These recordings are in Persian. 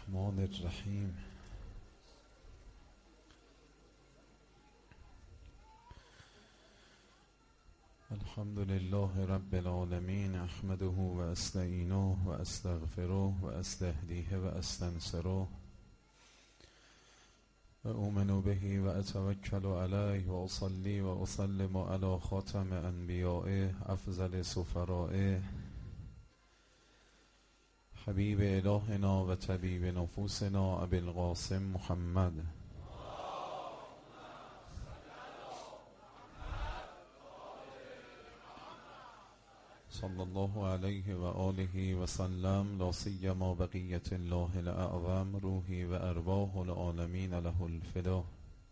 الرحمن الرحیم. الحمد لله رب العالمین، احمده و استعینه و استغفره و استهدیه و استنصره و اؤمن به و اتوکل علیه و اصلی و اسلم علی خاتم انبیائه افضل سفرائه حبیب الهنا و طبیب نفوسنا ابی القاسم محمد صلی الله علیه و آله و سلم. لا سیما بقیت الله الاعظم روحی و ارواح العالمین له الفدا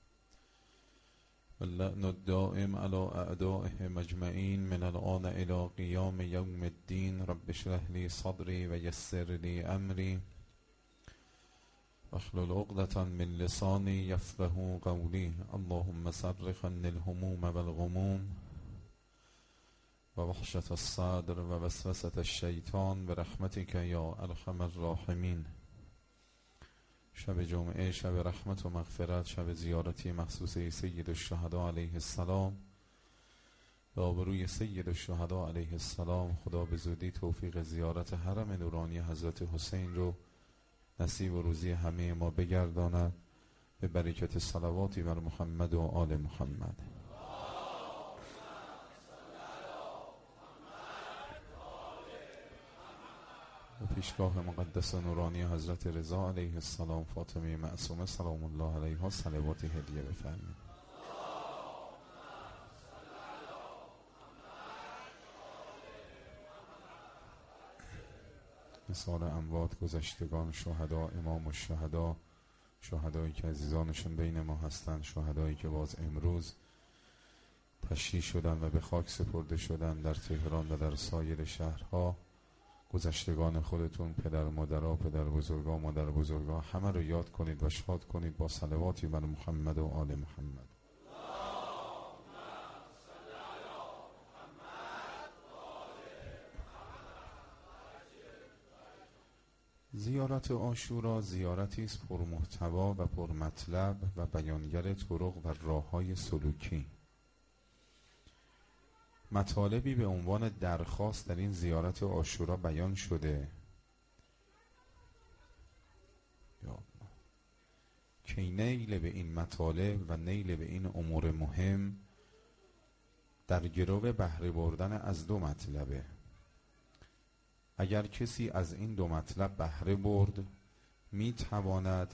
واللعن الدائم على اعدائه مجمعین من الآن الى قیام یوم الدین. رب اشرح لی صدری و یسر لی امری واحلل عقدة من لسانی یفقهوا قولی. اللهم صرف عني الهموم والغموم و وحشة الصدر و وسوسة الشیطان برحمتک یا ارحم الراحمین. شب جمعه، شب رحمت و مغفرت، شب زیارتی مخصوص سید الشهدا علیه السلام. به آبروی سید الشهدا علیه السلام خدا به زودی توفیق زیارت حرم نورانی حضرت حسین رو نصیب و روزی همه ما بگرداند به برکت صلواتی بر محمد و آل محمد. و پیشگاه مقدس نورانی حضرت رضا علیه السلام فاطمه معصومه سلام الله علیها صلوات هدیه بفرمایید. مثال اموات، گذشتگان، شهدا، امام الشهدا، شهدایی که عزیزانشون بین ما هستند، شهدایی که باز امروز تشییع شدن و به خاک سپرده شدن در تهران و در سایر شهرها. گذشتگان خودتون، پدر مادرها، پدر بزرگا، مادر بزرگا، همه رو یاد کنید و شاد کنید با صلواتی بر محمد و آل محمد. زیارت عاشورا زیارتی است پرمحتوا و پرمطلب و بیانگر طرق و راههای سلوکی. مطالبی به عنوان درخواست در این زیارت عاشورا بیان شده که نیل به این مطالب و نیل به این امور مهم در گرو بهره بردن از دو مطلبه. اگر کسی از این دو مطلب بهره برد می تواند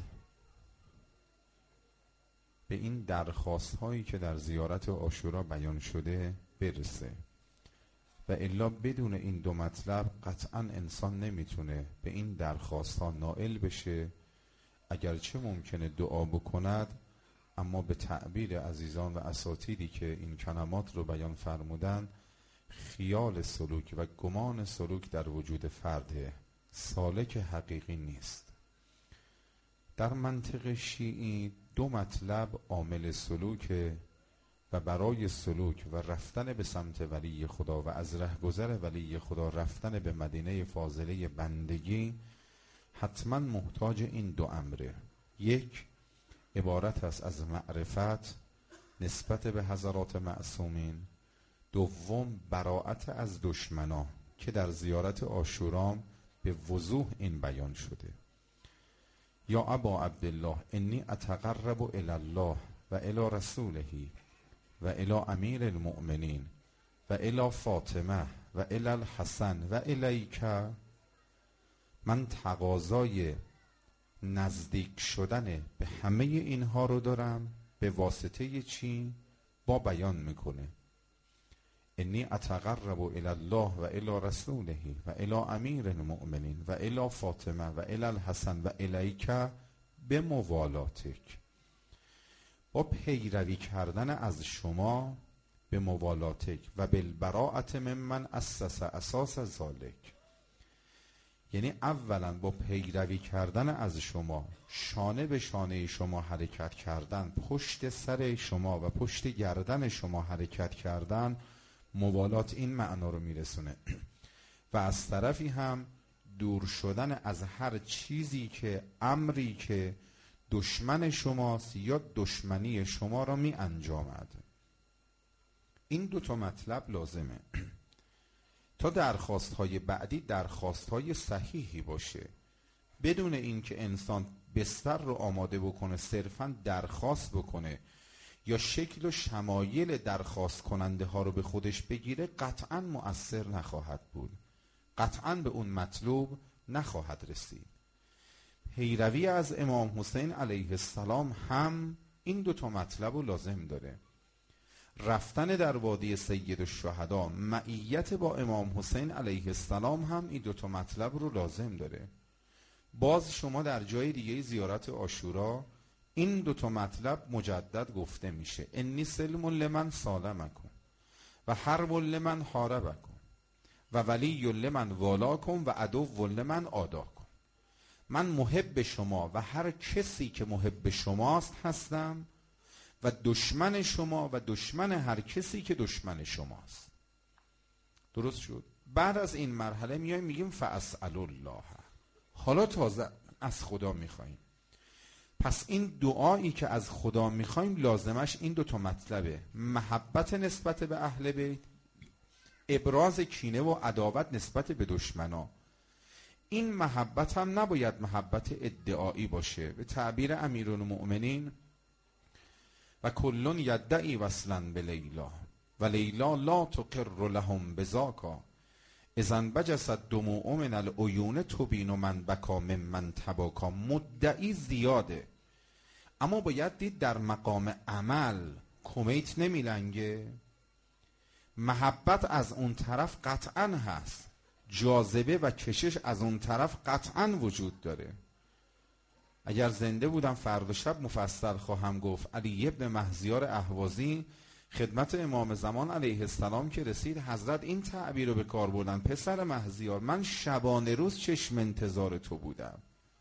به این درخواست هایی که در زیارت عاشورا بیان شده برسه و الا بدون این دو مطلب قطعا انسان نمیتونه به این درخواست ها نائل بشه. اگرچه ممکنه دعا بکند، اما به تعبیر عزیزان و اساتیدی که این کلمات رو بیان فرمودن، خیال سلوک و گمان سلوک در وجود فرده، سالک حقیقی نیست. در منطق شیعی دو مطلب عامل سلوک و برای سلوک و رفتن به سمت ولی خدا و از رهگذر ولی خدا رفتن به مدینه فاضله بندگی حتما محتاج این دو امره. یک، عبارت است از معرفت نسبت به حضرات معصومین. دوم، براءت از دشمنا که در زیارت عاشورا به وضوح این بیان شده. یا ابا عبدالله انی اتقرب الی الله و الی رسوله و الی امیر المؤمنین و الی فاطمه و الی الحسن و الیک. من تقاضای نزدیک شدن به همه اینها رو دارم. به واسطه چی؟ با بیان میکنه انی اتقرب الی الله و الی رسوله و الی امیر المؤمنین و الی فاطمه و الی الحسن و الیک به موالاتک. با پیروی کردن از شما به موالاتک و بالبراءت ممن اسس اساس ذالک. یعنی اولا با پیروی کردن از شما، شانه به شانه شما حرکت کردن، پشت سر شما و پشت گردن شما حرکت کردن، موالات این معنا رو میرسونه. و از طرفی هم دور شدن از هر چیزی که امری که دشمن شماست یا دشمنی شما را می انجامد. این دوتا مطلب لازمه تا درخواست‌های بعدی درخواست‌های صحیحی باشه، بدون اینکه انسان بستر رو آماده بکنه صرفاً درخواست بکنه یا شکل و شمایل درخواست کننده ها رو به خودش بگیره، قطعاً مؤثر نخواهد بود، قطعاً به اون مطلوب نخواهد رسید. پیروی از امام حسین علیه السلام هم این دوتا مطلب رو لازم داره. رفتن در وادی سید الشهدا، معیت با امام حسین علیه السلام هم این دوتا مطلب رو لازم داره. باز شما در جای دیگه زیارت عاشورا این دوتا مطلب مجدد گفته میشه: انی سلم لمن سالمکم و حرب لمن حاربکم و ولی لمن والاکم و عدو لمن عاداکم. من محب شما و هر کسی که محب شماست هستم و دشمن شما و دشمن هر کسی که دشمن شماست. درست شد؟ بعد از این مرحله میایم میگیم فاسأل الله. حالا تازه از خدا میخوایم. پس این دعایی که از خدا میخوایم لازمش این دوتا مطلبه: محبت نسبت به اهل بیت، ابراز کینه و عداوت نسبت به دشمنا. این محبت هم نباید محبت ادعایی باشه. به تعبیر امیرالمؤمنین: و کلون یدعی وصلا به لیلا و لیلا لا تقر لهم بذاکا اذا بجست دموع من العیون تبین من بکا ممن تباکا. مدعی زیاده، اما باید دید در مقام عمل کمیت نمیلنگه. محبت از اون طرف قطعا هست، جاذبه و کشش از اون طرف قطعا وجود داره. اگر زنده بودم فردا شب مفصل خواهم گفت. علی ابن مهزیار اهوازی خدمت امام زمان علیه السلام که رسید، حضرت این تعبیر رو به کار بردن: پسر مهزیار، من شبانه روز چشم انتظار تو بودم.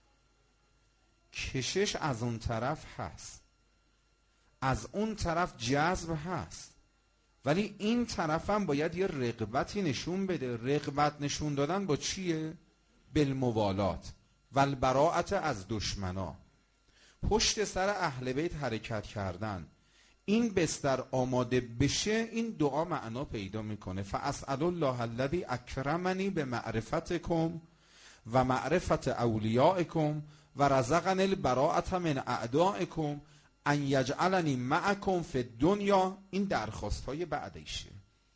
کشش از اون طرف هست، از اون طرف جذب هست، ولی این طرف هم باید یه رغبتی نشون بده. رغبت نشون دادن با چیه؟ بالموالات و البراءت از دشمنا. پشت سر اهل بیت حرکت کردن. این بستر آماده بشه، این دعا معنا پیدا میکنه: فاسأل الله الذی اکرمنی به معرفتکم و معرفت اولیائکم و رزقنی البراءة من اعدائکم ان یجعلنی معکم فی الدنیا. این درخواست های بعدیشه.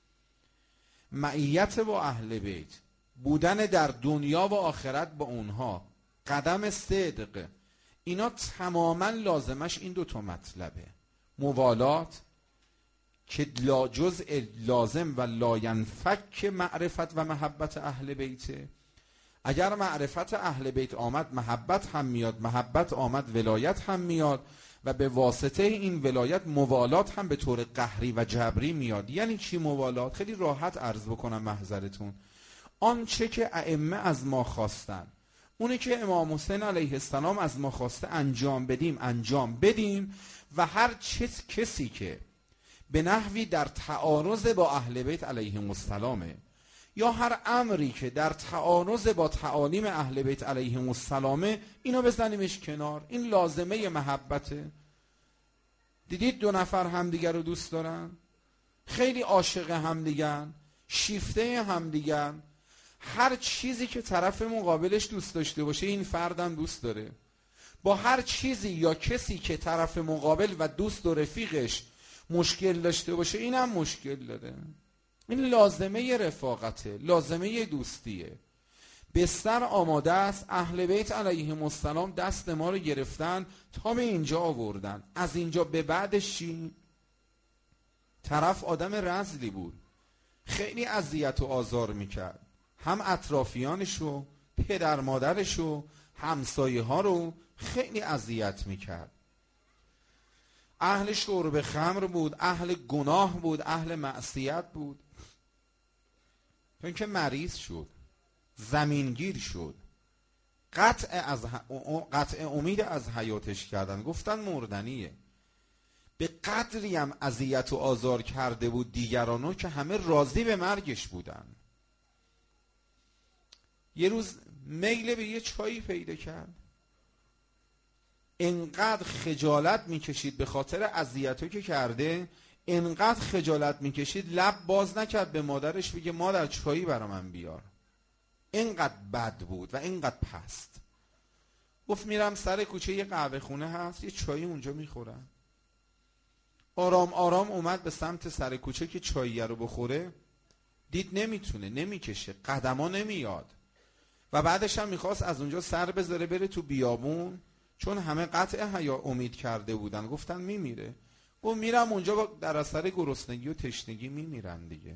معیت با اهل بیت، بودن در دنیا و آخرت با اونها، قدم صدق، اینا تماما لازمش این دوتا مطلبه: موالات که جزء لازم و لاینفک معرفت و محبت اهل بیته. اگر معرفت اهل بیت آمد محبت هم میاد، محبت آمد ولایت هم میاد و به واسطه این ولایت موالات هم به طور قهری و جبری میاد. یعنی چی موالات؟ خیلی راحت عرض بکنم محضرتون. آنچه که ائمه از ما خواستن، اونه که امام حسین علیه السلام از ما خواسته انجام بدیم انجام بدیم، و هر کسی که به نحوی در تعارض با اهل بیت علیهم السلامه یا هر امری که در تعارض با تعالیم اهل بیت علیهم السلامه، اینو بزنیمش کنار. این لازمه محبته. دیدید دو نفر همدیگر رو دوست دارن، خیلی عاشق همدیگن، شیفته همدیگن، هر چیزی که طرف مقابلش دوست داشته باشه این فردم دوست داره. با هر چیزی یا کسی که طرف مقابل و دوست و رفیقش مشکل داشته باشه اینم مشکل داره. این لازمه رفاقته، لازمه دوستیه. بستر آماده است، اهل بیت علیهم السلام دست ما رو گرفتن تا به اینجا آوردن. از اینجا به بعدش چی؟ طرف آدم رذلی بود، خیلی اذیت و آزار میکرد، هم اطرافیانشو، پدر مادرشو، همسایه ها رو خیلی اذیت میکرد. اهل شرب خمر بود، اهل گناه بود، اهل معصیت بود، تا اینکه مریض شد، زمینگیر شد، قطع امید از حیاتش کردن، گفتن مردنیه. به قدری هم اذیت و آزار کرده بود دیگرانو که همه راضی به مرگش بودن. یه روز میل به یه چایی پیدا کرد. انقدر خجالت میکشید به خاطر اذیتو که کرده، انقدر خجالت میکشید لب باز نکرد به مادرش بگه مادر چایی برا من بیار. اینقدر بد بود و اینقدر پست. گفت میرم سر کوچه یه قهوه خونه هست، یه چایی اونجا میخورم. آرام آرام اومد به سمت سر کوچه که چایی رو بخوره، دید نمیتونه، نمیکشه، قدما نمیاد و بعدش هم میخواست از اونجا سر بذاره بره تو بیابون، چون همه قطع حیا امید کرده بودن، گفتن میمیره. و میرم اونجا در اثر گرسنگی و تشنگی میمیرن دیگه.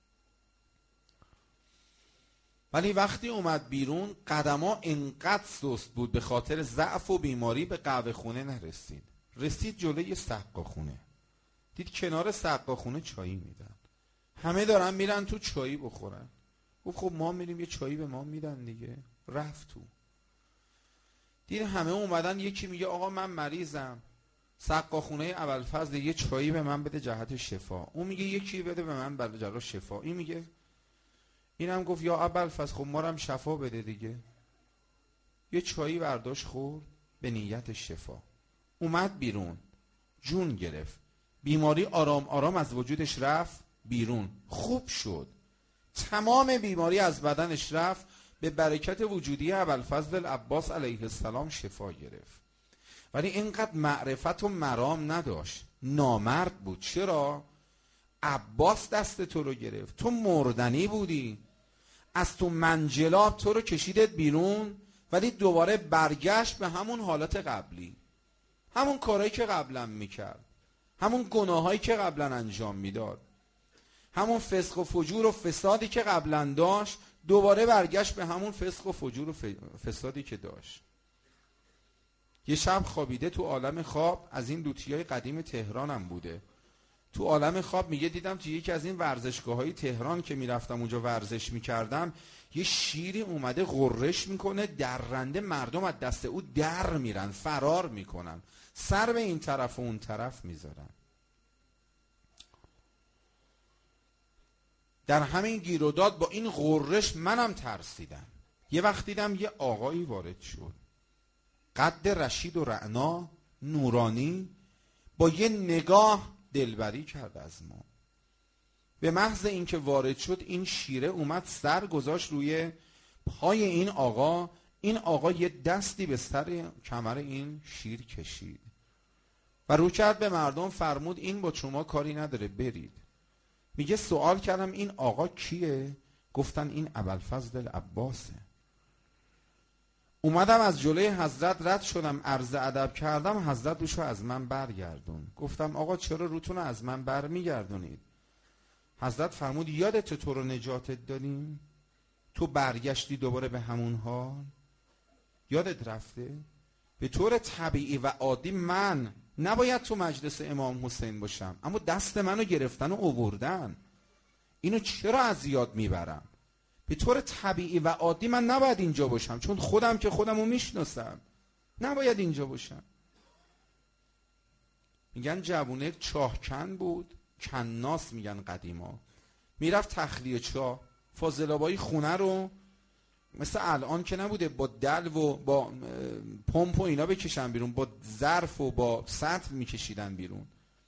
ولی وقتی اومد بیرون قدما انقدر سست بود به خاطر ضعف و بیماری به قهوه خونه نرسید. رسید جلوی سقاخونه، دید کنار سقاخونه چایی میدن، همه دارن میرن تو چایی بخورن. گفت خب ما میریم یه چایی به ما میدن دیگه. رفت تو، دید همه اومدن، یکی میگه آقا من مریضم، سقاخونه ابوالفضل یه چایی به من بده جهت شفا. اون میگه یکی بده به من برای جهت شفا. این میگه، اینم گفت یا ابوالفضل خب ما رو هم شفا بده دیگه. یه چایی برداشت خورد به نیت شفا. اومد بیرون، جون گرفت، بیماری آرام آرام از وجودش رفت بیرون، خوب شد، تمام بیماری از بدنش رفت، به برکت وجودی ابوالفضل العباس علیه السلام شفا گرفت. ولی اینقدر معرفت و مرام نداشت، نامرد بود. چرا؟ عباس دست تو رو گرفت، تو مردنی بودی، از تو منجلاب تو رو کشیدت بیرون، ولی دوباره برگشت به همون حالت قبلی، همون کارهایی که قبلا میکرد، همون گناهایی که قبلا انجام میداد، همون فسق و فجور و فسادی که قبلا داشت، دوباره برگشت به همون فسق و فجور و فسادی که داشت. یه شب خوابیده تو عالم خواب، از این لوتیای قدیم تهران هم بوده، تو عالم خواب میگه دیدم تو یکی از این ورزشگاه‌های تهران که میرفتم اونجا ورزش میکردم، یه شیری اومده غرش میکنه، درنده، مردم از دست او در میرن، فرار میکنن، سر به این طرف و اون طرف میذارن. در همین گیر و داد با این غرش منم ترسیدم. یه وقت دیدم یه آقایی وارد شد، قد رشید و رعنا، نورانی، با یه نگاه دلبری کرد از ما. به محض اینکه وارد شد این شیره اومد سر گذاشت روی پای این آقا، این آقا یه دستی به سر کمر این شیر کشید و رو کرد به مردم، فرمود این با شما کاری نداره برید. میگه سوال کردم این آقا کیه؟ گفتن این ابوالفضل العباسه. اومدم از جلوی حضرت رد شدم، عرض ادب کردم، حضرت روشو از من برگردون. گفتم آقا چرا روتون از من برمیگردونید؟ حضرت فرمود یادت تو رو نجاتت دادیم، تو برگشتی دوباره به همون حال؟ یادت رفته؟ به طور طبیعی و عادی من نباید تو مجلس امام حسین باشم، اما دست منو گرفتن و آوردن، اینو چرا از یاد میبرم؟ به طور طبیعی و عادی من نباید اینجا باشم، چون خودم که خودمو میشناسم، نباید اینجا باشم. میگن جوونه چاهکن بود، کناس میگن قدیما، میرفت تخلیه چاه، فاضلابای خونه رو مثل الان که نبوده با دلو و با پمپ و اینا بکشن بیرون، با ظرف و با سطل میکشیدن بیرون،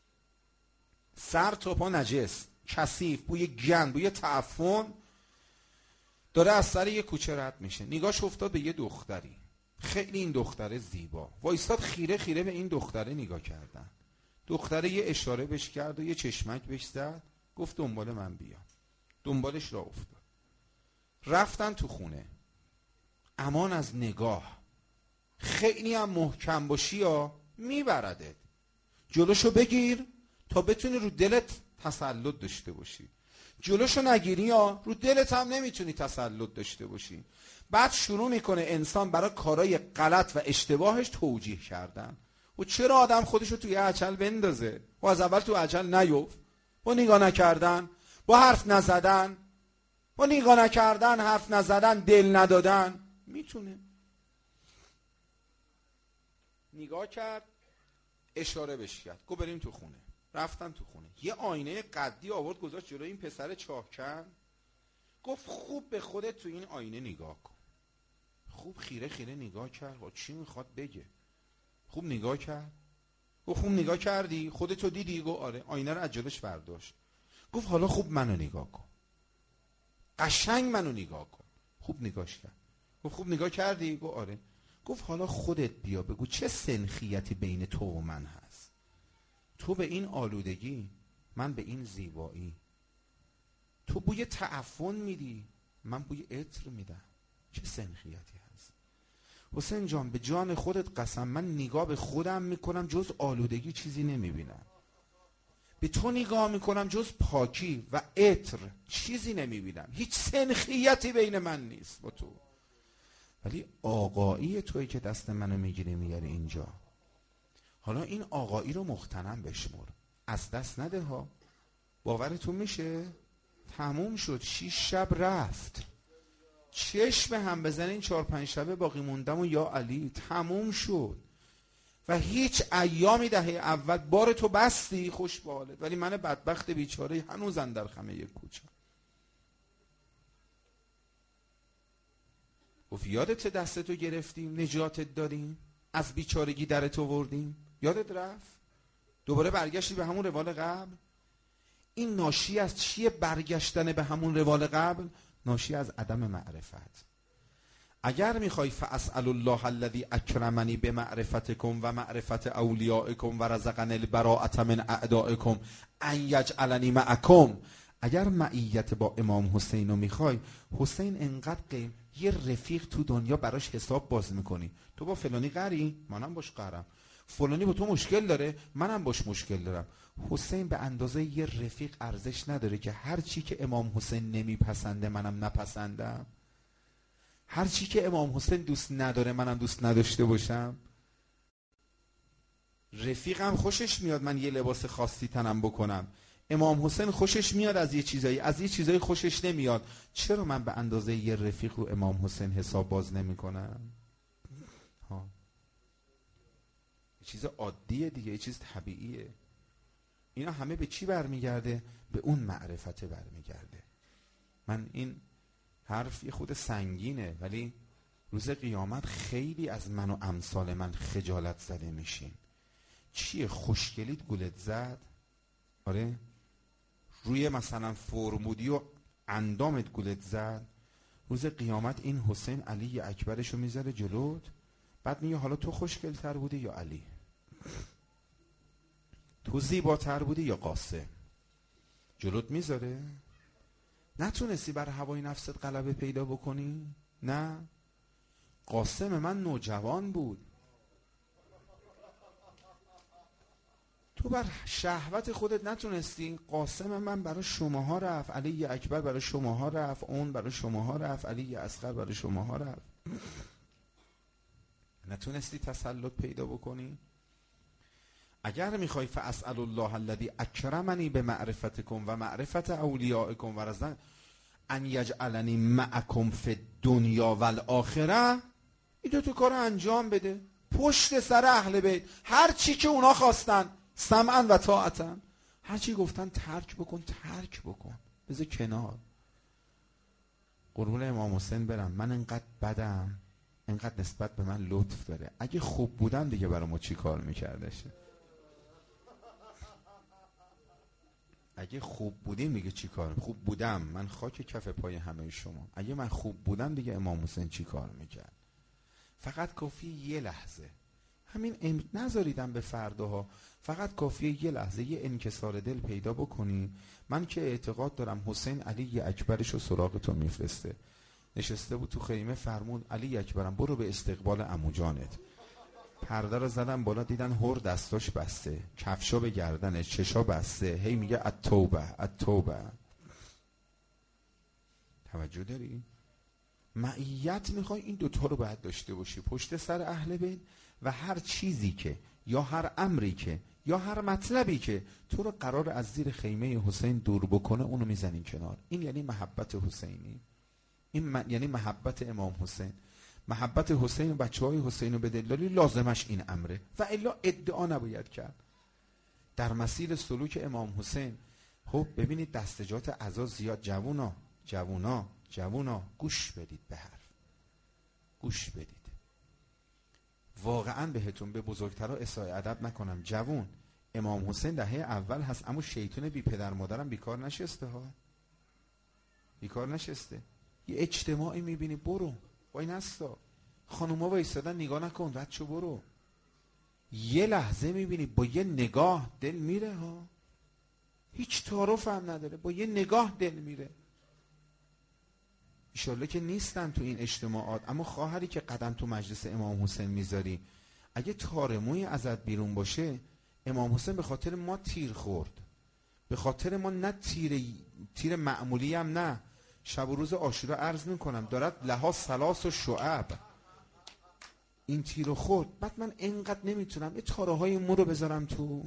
سر تا پا نجس، کثیف، بوی گند، بوی تعفن، داره از سر یه کوچه رد میشه. نگاش افتاد به یه دختری، خیلی این دختره زیبا، وایستاد خیره خیره به این دختره نگاه کردن. دختره یه اشاره بهش کرد و یه چشمک بهش زد، گفت دنبال من بیا. دنبالش را افتاد، رفتن تو خونه. امان از نگاه، خیلی هم محکم باشی یا میبردت، جلوشو بگیر تا بتونی رو دلت تسلط داشته باشی، جلوشو نگیری یا رو دلت هم نمیتونی تسلط داشته باشی. بعد شروع میکنه انسان برای کارهای غلط و اشتباهش توجیه کردن. و چرا آدم خودشو توی اجل بندازه و از اول تو اجل نیفت؟ با نگاه نکردن، با حرف نزدن، با نگاه نکردن، حرف نزدن، دل ندادن میتونه. نگاه کرد، اشاره بهش کرد، گفت بریم تو خونه. رفتن تو خونه، یه آینه قدی آورد گذاشت جلوی این پسر چاهکن، گفت خوب به خودت تو این آینه نگاه کن. خوب خیره خیره نگاه کرد، چی میخواد بگه. خوب نگاه کرد، گفت خوب نگاه کردی؟ خودتو دیدی؟ گفت آره. آینه رو از جلوش برداشت، گفت حالا خوب منو نگاه کن، قشنگ منو نگاه کن. خوب نگاش کرد، گفت خوب نگاه کردی؟ گفت آره. گفت حالا خودت بیا بگو چه سنخیتی بین تو و من هست. تو به این آلودگی، من به این زیبایی. تو بوی تعفن میدی، من بوی عطر میدم. چه سنخیتی هست؟ حسین جان به جان خودت قسم، من نگاه به خودم میکنم جز آلودگی چیزی نمیبینم. به تو نگاه میکنم جز پاکی و عطر چیزی نمیبینم. هیچ سنخیتی بین من نیست با تو. ولی آقایی تویی که دست منو میگیری میاری اینجا. حالا این آقایی رو مغتنم بشمر، از دست نده ها. باورتون میشه؟ تموم شد، 6 شب رفت. چشم هم بزنین 4-5 شبه باقی موندم و یا علی تموم شد. و هیچ ایامی دهه اول بار تو بستی، خوش به حالت. ولی من بدبخت بیچاره هنوز اندر خمه یک کوچه. گفت یادت دستتو گرفتیم، نجاتت دادیم، از بیچارگی درت آوردیم، یادت رفت؟ دوباره برگشتی به همون روال قبل. این ناشی از چیه برگشتن به همون روال قبل؟ ناشی از عدم معرفت. اگر میخوای فاسأل الله الذی اکرمنی بمعرفتکم و معرفت اولیائکم و رزقنی البراءة من اعدائکم ان یجعلنی معکم، اگر معیت با امام حسین رو میخوای، حسین انقدر یه رفیق تو دنیا براش حساب باز میکنی. تو با فلانی قری؟ منم باش قرم. فلانی با تو مشکل داره؟ منم باش مشکل دارم. حسین به اندازه یه رفیق ارزش نداره که هر چی که امام حسین نمیپسنده منم نپسندم؟ هر چی که امام حسین دوست نداره منم دوست نداشته باشم؟ رفیقم خوشش میاد من یه لباس خاصی تنم بکنم، امام حسین خوشش میاد از یه چیزایی خوشش نمیاد. چرا من به اندازه یه رفیق رو امام حسین حساب باز نمی کنم؟ یه چیز عادیه دیگه، یه چیز طبیعیه. اینا همه به چی برمیگرده؟ به اون معرفت برمیگرده. من این حرف یه خود سنگینه، ولی روز قیامت خیلی از من و امثال من خجالت زده میشین. چیه خوشگلیت گولت زد؟ آره. روی مثلا فرمودی و اندامت گولت زد؟ روز قیامت این حسین علی اکبرشو میذاره جلوت، بعد میگه حالا تو خوشگل‌تر بودی یا علی؟ تو زیباتر بودی یا قاسم؟ جلوت میذاره. نتونستی بر هوای نفست غلبه پیدا بکنی؟ نه. قاسم من نوجوان بود، تو بر شهوت خودت نتونستی. قاسم من برای شماها رفت، علی اکبر برای شماها رفت، اون برای شماها رفت، علی اصغر برای شماها رفت. نتونستی تسلط پیدا بکنی؟ اگر میخوای فاسأل الله الذی اکرمنی بمعرفتکم و معرفت اولیائکم و رزقنی ان یجعلنی معکم فی الدنیا والآخره، این دو تا کار انجام بده پشت سر اهل بیت. هر چی که اونا خواستن سمعا و طاعتا، هر چی گفتن ترک بکن، بذار کنار. قربون امام حسین برم، من انقدر بدم، انقدر نسبت به من لطف داره. اگه خوب بودم دیگه برای ما چی کار میکردشه؟ اگه خوب بودیم میگه چی کار؟ خوب بودم من خاک کف پای همه شما. اگه من خوب بودم دیگه امام حسین چی کار میکرد؟ فقط کافی یه لحظه، همین نذاریدم به فرداها، فقط کافیه یه لحظه یه انکسار دل پیدا بکنی. من که اعتقاد دارم حسین علی اکبرش رو سراغ تو میفرسته. نشسته بود تو خیمه، فرمود علی اکبرم برو به استقبال عمو جانت. پرده رو زدن بالا، دیدن هر دستاش بسته، کفشا به گردنش، چشا بسته، هی میگه التوبه. توجه داری؟ معیت میخوای این دوتا رو باید داشته باشی پشت سر اهل بیت، و هر چیزی که یا هر امری که یا هر مطلبی که تو رو قرار از زیر خیمه حسین دور بکنه اونو میزنین کنار. این یعنی محبت حسینی، این یعنی محبت امام حسین. محبت حسین و بچه های حسین و به دلالی لازمش این امره و الا ادعا نباید کرد. در مسیر سلوک امام حسین خب ببینید دستجات عزا زیاد. جوونا گوش بدید به حرف، گوش بدید. واقعا بهتون به بزرگترها اساءه ادب نکنم، جوون امام حسین دهه اول هست، اما شیطون بی پدر مادرم بیکار نشسته ها، بیکار نشسته. یه اجتماعی میبینی برو وای نستا، خانوما وایسادن نگاه نکن رد شو برو. یه لحظه میبینی با یه نگاه دل میره ها، هیچ تعارف هم نداره، با یه نگاه دل میره. ایشالله که نیستن تو این اجتماعات، اما خواهری که قدم تو مجلس امام حسین میذاری اگه تارموی ازت بیرون باشه، امام حسین به خاطر ما تیر خورد، به خاطر ما نه تیر معمولی هم نه، شب و روز عاشورا عرض میکنم دارد لها سلاس و شعب، این تیر رو خورد. بعد من اینقدر نمیتونم یه تاره های مو رو بذارم تو.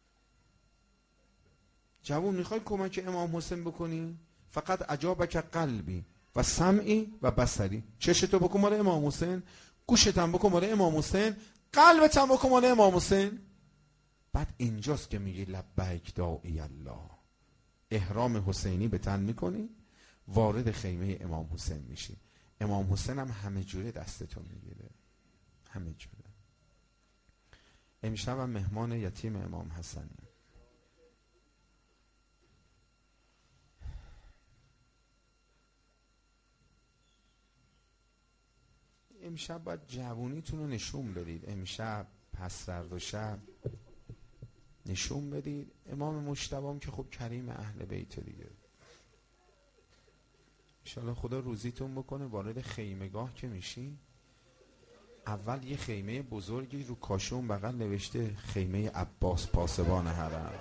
جوون میخوای کمک امام حسین بکنی؟ فقط عجابک قلبی و سمعی و بصری، چشتو بکن مال امام حسین، گوشتم بکن مال امام حسین، قلبتم بکن مال امام حسین. بعد اینجاست که میگی لبیک داعی الله، احرام حسینی به تن میکنی، وارد خیمه امام حسین میشی. امام حسین هم همه جوره دستتو میگیره، همه جوره. امشب هم مهمان یتیم امام حسنی. امشب باید جوونیتون رو نشون بدید، امشب پس فردا شب نشون بدید. امام مجتبی هم که خب کریم اهل بیت دیگه، انشالله خدا روزیتون بکنه. وارد خیمگاه که میشی، اول یه خیمه بزرگی رو کاشون بغل نوشته خیمه عباس پاسبان حرم،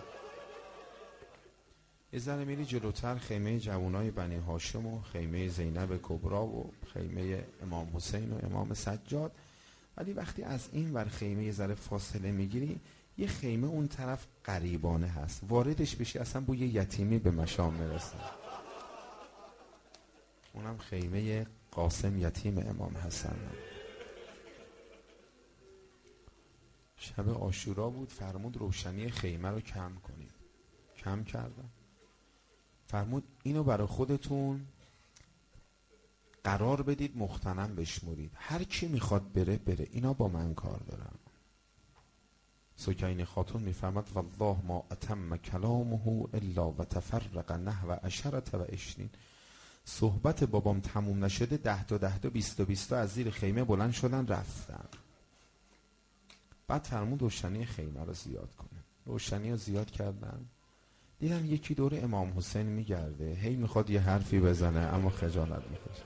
یه ذره میری جلوتر خیمه جوانای بنی هاشم و خیمه زینب کبرا و خیمه امام حسین و امام سجاد. ولی وقتی از این ور خیمه یه ذره فاصله میگیری، یه خیمه اون طرف غریبانه هست، واردش بشی اصلا بوی یتیمی به مشام میرسه. اونم خیمه قاسم یتیم امام حسن. شب عاشورا بود، فرمود روشنی خیمه رو کم کنیم، کم کردم. فرمود اینو برای خودتون قرار بدید مغتنم بشمرید، هر کی میخواد بره، اینا با من کار دارن. سکینه خاتون میفرماد والله ما اتم کلامه الا و تفرق نحو 10 و 20. صحبت بابام تموم نشده 10 تا 20 از زیر خیمه بلند شدن رفتن. بعد فرمود روشنی خیمه رو زیاد کنه، روشنی رو زیاد کردن. دیدم یکی دور امام حسین میگرده، هی میخواد یه حرفی بزنه اما خجالت میکشه.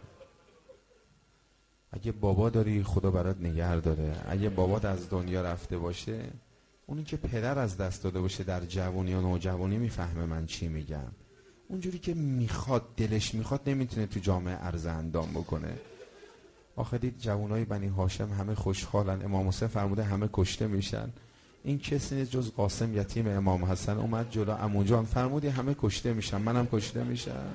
اگه بابا داری خدا برات نگه داره، اگه بابات از دنیا رفته باشه، اونی که پدر از دست داده باشه در جوانی و نوجوانی میفهمه من چی میگم. اونجوری که میخواد دلش میخواد نمیتونه تو جامعه عرض اندام بکنه. آخه دید جوانای بنی هاشم همه خوشحالن، امام حسین فرموده همه کشته میشن، این کسی نیست جز قاسم یتیم امام حسن. اومد جلو عمو جان فرمودی همه کشته میشن، منم کشته میشم.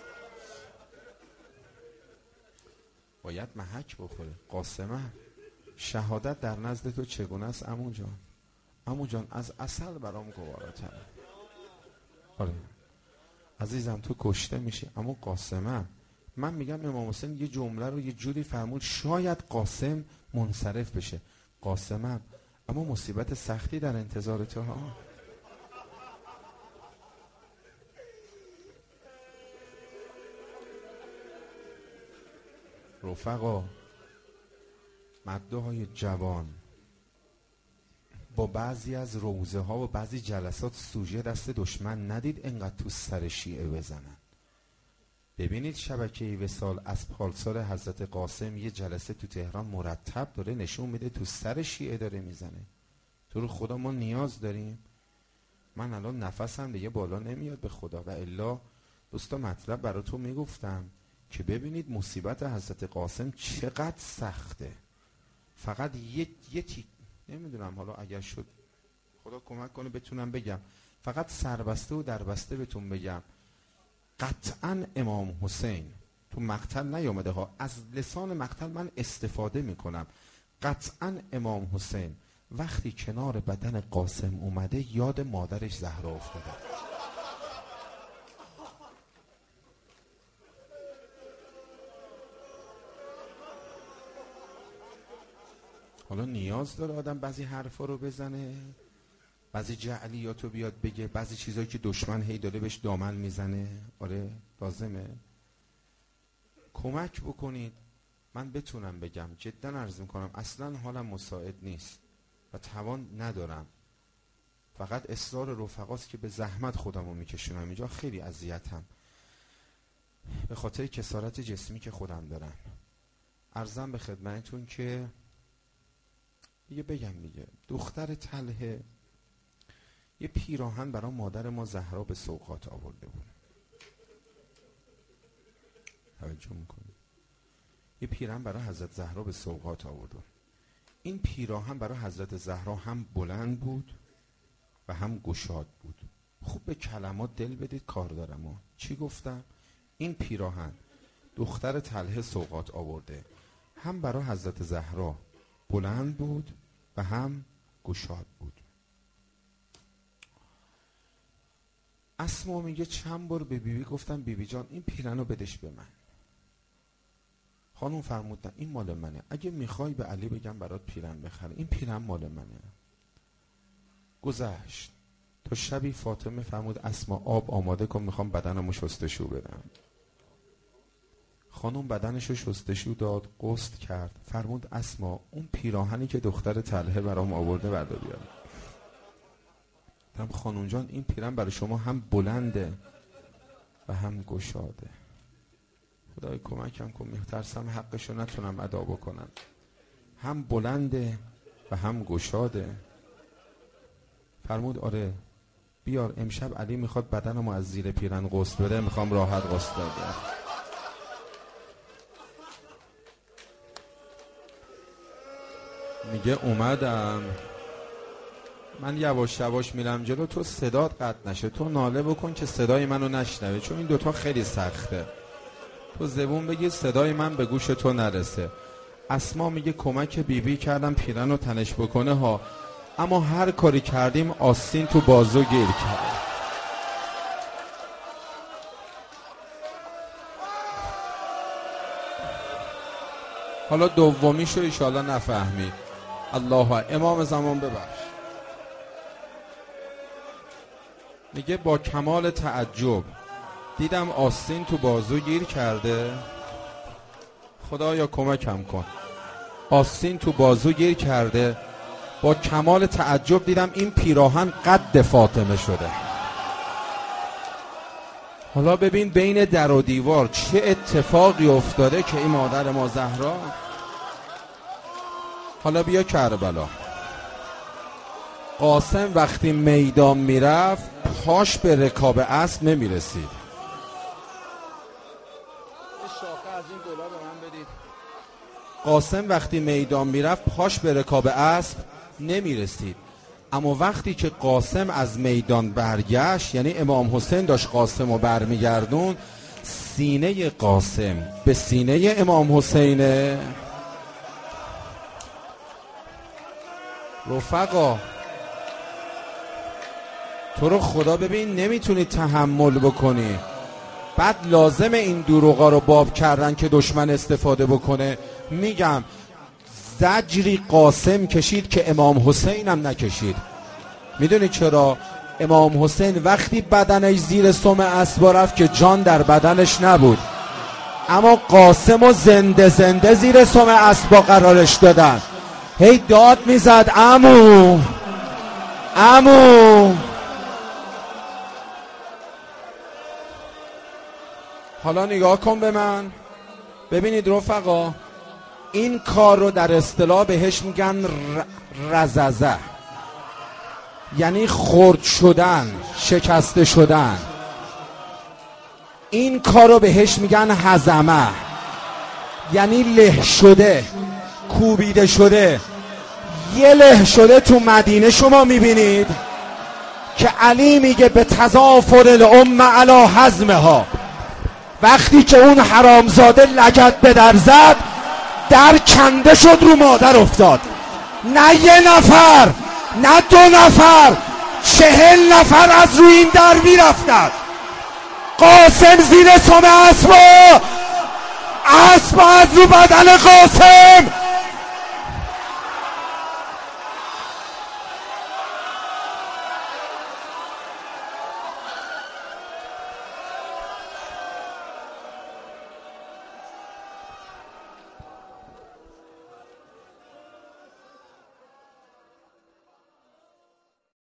باید محک بخوره. قاسمه شهادت در نزد تو چگونه است عمو جان؟ عمو جان از اصل برام گواراتر. آره عزیزم تو کشته میشی. اما قاسمه من میگم امام حسین یه جمله رو یه جوری فرمود شاید قاسم منصرف بشه. قاسمم اما مصیبت سختی در انتظار تو ها. رفقا مده های جوان با بعضی از روزه ها و بعضی جلسات سوژه دست دشمن ندید انقدر تو سر شیعه بزنن. ببینید شبکه وصال از پالسال حضرت قاسم یه جلسه تو تهران مرتب داره نشون میده تو سر شیعه داره میزنه. تو رو خدا ما نیاز داریم. من الان نفسم دیگه بالا نمیاد به خدا. و الا دوستا مطلب براتون میگفتم که ببینید مصیبت حضرت قاسم چقدر سخته. فقط یه نمیدونم حالا اگر شد خدا کمک کنه بتونم بگم، فقط سربسته و دربسته بهتون بگم قطعا امام حسین تو مقتل نیامده ها، از لسان مقتل من استفاده میکنم. قطعا امام حسین وقتی کنار بدن قاسم اومده یاد مادرش زهرا افتاده. حالا نیاز داره آدم بعضی حرفا رو بزنه، بعضی جعلیاتو بیاد بگه، بعضی چیزایی که دشمن هی داره بهش دامن میزنه؟ آره لازمه. کمک بکنید من بتونم بگم. جدا عرض میکنم اصلا حالم مساعد نیست و توان ندارم، فقط اصرار رفقاست که به زحمت خودمو میکشونم اینجا. خیلی اذیتم به خاطر کسارت جسمی که خودم دارم. عرضم به خدمتتون که دیگه بگم دیگه، دختر طلحه یه پیراهن برای مادر ما زهرا به سوغات آورده بود. توجه میکنید؟ یه پیراهن برای حضرت زهرا به سوغات آورده. این پیراهن برای حضرت زهرا هم بلند بود و هم گشاد بود. خوب به کلمات دل بدید، کار دارم. چی گفتم؟ این پیراهن دختر طلحه سوغات آورده، هم برای حضرت زهرا بلند بود و هم گشاد بود. اسما میگه چند بار به بیبی گفتم بیبی جان این پیراهنو بدش به من. خانم فرمودن این مال منه، اگه میخوای به علی بگم برات پیراهن بخره، این پیراهن مال منه. گذشت تا شبی فاطمه فرمود اسما آب آماده کن، میخوام بدنمو شستشو بدم. خانم بدنشو شستشو داد، غسل کرد، فرمود اسما اون پیراهنی که دختر طلحه برام آورده بردار بیار. گفتم خانم جان این پیراهن برای شما هم بلنده و هم گشاده. خدای کمکم کن، میترسم حقشو نتونم ادا بکنم. هم بلنده و هم گشاده. فرمود آره بیار، امشب علی میخواد بدنمو از زیر پیراهن غسل بده، میخوام راحت غسل بده. میگه اومدم من یواش یواش میرم جلو، تو صدات قطع نشه، تو ناله بکن که صدای منو نشنوه، چون این دوتا خیلی سخته. تو زبون بگی صدای من به گوش تو نرسه. اسما میگه کمک بیبی کردم پیراهنو تنش بکنه ها، اما هر کاری کردیم آستین تو بازو گیر کرد. حالا دومیشو ایشالا نفهمی. الله امام زمان ببخش. میگه با کمال تعجب دیدم آستین تو بازو گیر کرده. خدایا کمکم کن. آستین تو بازو گیر کرده، با کمال تعجب دیدم این پیراهن قد فاطمه شده. حالا ببین بین در و دیوار چه اتفاقی افتاده که این مادر ما زهرا. حالا بیا کربلا. قاسم وقتی میدان میرفت پاش به رکاب اسب نمیرسید. شاخه از این گلا به من بدید. قاسم وقتی میدان میرفت پاش به رکاب اسب نمیرسید، اما وقتی که قاسم از میدان برگشت، یعنی امام حسین داشت قاسم رو برمیگردون، سینه قاسم به سینه امام حسینه. رفقا تو رو خدا ببین نمیتونی تحمل بکنی، بعد لازم این دروغا رو باب کردن که دشمن استفاده بکنه. میگم زجری قاسم کشید که امام حسین هم نکشید. میدونی چرا؟ امام حسین وقتی بدنش زیر سم اسب رفت که جان در بدنش نبود، اما قاسم و زنده زنده زیر سم اسب قرارش دادن. هی داد میزد عمو عمو. حالا نگاه کن به من، ببینید رفقا، این کار رو در اصطلاح بهش میگن رززه، یعنی خرد شدن، شکسته شدن. این کار رو بهش میگن هزمه، یعنی له شده، کوبیده شده. یه له شده تو مدینه شما میبینید که علی میگه به تضافر الامه علی هضمها. وقتی که اون حرامزاده لگد به در زد، در کنده شد، رو مادر افتاد. نه یه نفر، نه دو نفر، 40 نفر از روی این در میرفتن. قاسم زیر سم اسب از رو بدن قاسم